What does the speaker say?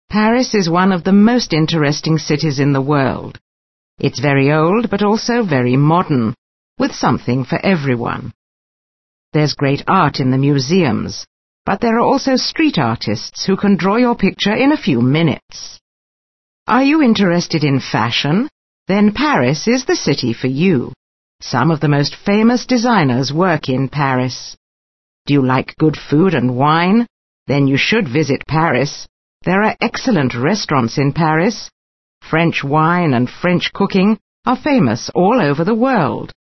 Paris is one of the most interesting cities in the world. It's very old, but also very modern, with something for everyone. There's great art in the museums, but there are also street artists who can draw your picture in a few minutes. Are you interested in fashion? Then Paris is the city for you. Some of the most famous designers work in Paris. Do you like good food and wine? Then you should visit Paris. There are excellent restaurants in Paris. French wine and French cooking are famous all over the world.